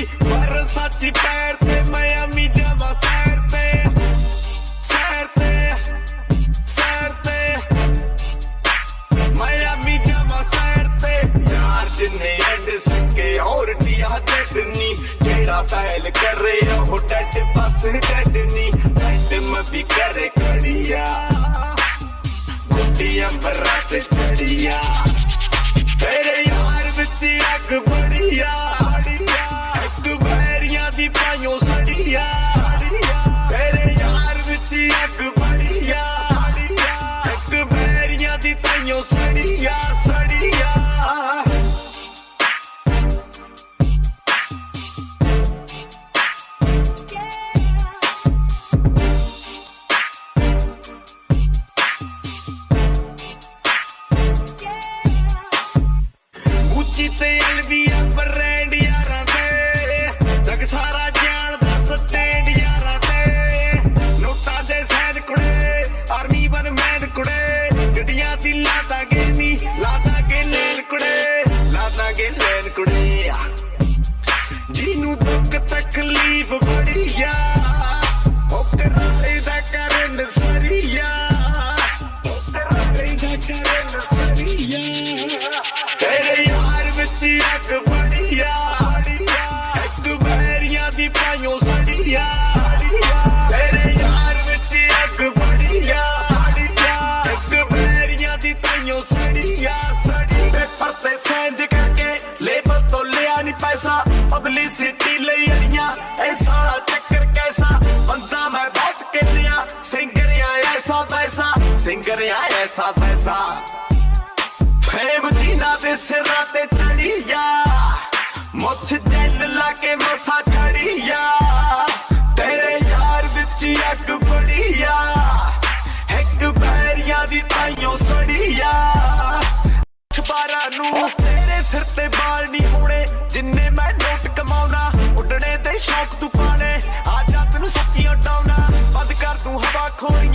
पर सच्ची पैर ते मैं अमी जावा सैर ते सैर ते सैर ते मैं अमी जावा सैर ते यार जिन्ने एंड सके और दिया चटनी जेड़ा पहल करे वो डट बस डटनी डट में भी करे कड़िया गुड्डी अंबरा ते चढ़िया तेरे यार विच अग बड़िया एक बैरियां दी पाइयों सड़िया तेरे यार विच अग बड़िया एक बैरियां दी पाइयों सड़िया सड़िया ते अलविया ब्रांड यारां ते जग सारा जानदा स्टैंड यारां ते नोटां दे सैन कुड़े आर्मी वन मैन कुड़े गड्डियां दी लादांगे नी लादांगे लैन कुड़े लादांगे लैन कुड़े जिन्नू दुख तकलीफ बड़िया ओ कराए दा करन सरिया ओ कराए दा करन सरिया तेरे यार विच अग बड़िया एक बैरियां दी पाइयों सड़िया तेरे यार विच अग बड़िया एक बैरियां दी पाइयों सड़िया सड़ी पेपर ते सैंज करके लेबल तो लिया नी पैसा पब्लिसिटी लई अड़ियां ऐ सारा चक्कर कैसा बंदा मैं बहुत कहलिया सिंगर ऐसा वैसा सिंगर ऐसा वैसा फेम जीना दे सिरा ते चढ़िया मुछ जैल लाके मसा खड़िया तेरे यार विच अग बड़िया एक बैरियां दी ताइयों सड़िया अखबारां नू तेरे सिर ते बाल नहीं होने जिन्ने मैं नोट कमाउना उडने ते शौक तू पाने आ जा तैनू सच्ची उडाउना बंद कर तू हवा खोरियां